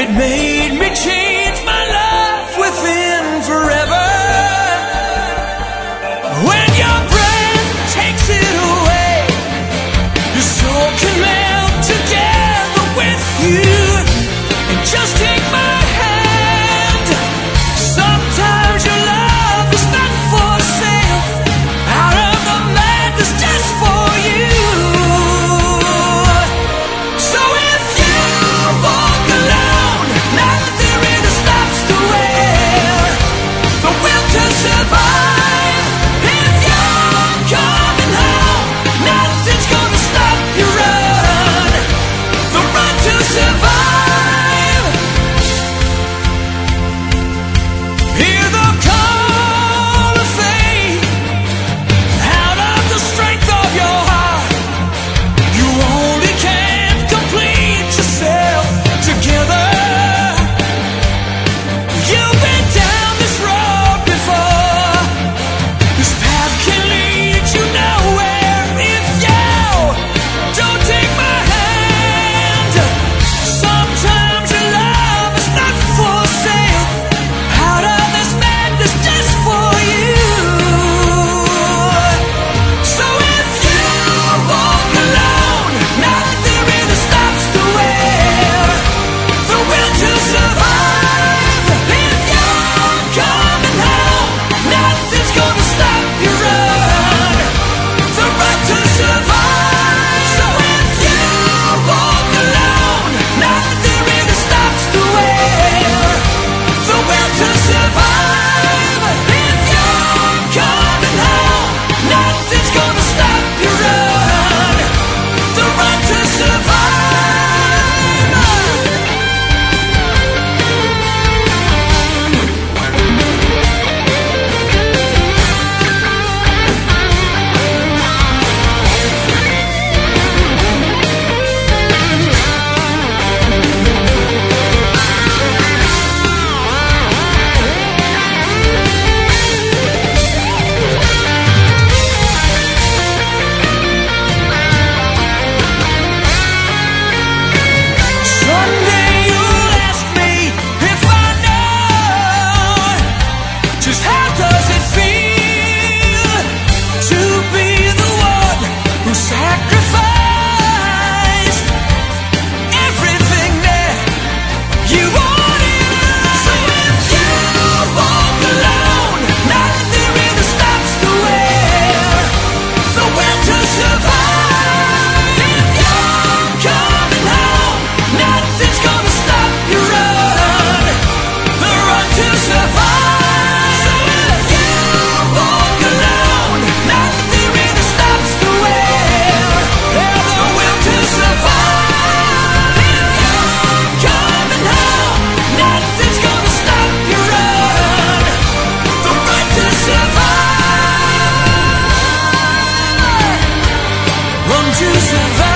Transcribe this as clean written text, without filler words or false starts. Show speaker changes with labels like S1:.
S1: It made me change my life within forever. When your breath takes it away, your soul can melt together with you. And just take my hand. Sometimes your love is not for sale. Out of the madness just for you. So if you walk alone, nothing really stops the will. The will to survive. If you're coming home, nothing's gonna stop your run. The run to survive. Hear the call of faith. Out of the strength of your heart, you only can complete yourself together. You've been down this road before. This path can lead you nowhere if you don't take my hand. Sometimes your love is not for sale. Out of this madness just for you. So if you walk alone, nothing really stops the will to survive. If you're coming home, nothing's gonna stop your run. The run to survive. So if you walk alone, nothing really stops the will to survive. If you're coming home, nothing's gonna stop your run. The run to survive. Someday you'll ask me if I know just how does it feel to be the one who sacrificed everything that you wanted. So if you walk alone, nothing really stops the will to survive. If you're coming home, nothing's gonna stop your run. The run to survive. So if you walk alone, nothing really stops the will to survive. If you're coming home, nothing's gonna stop your run. The run to survive. Run to survive.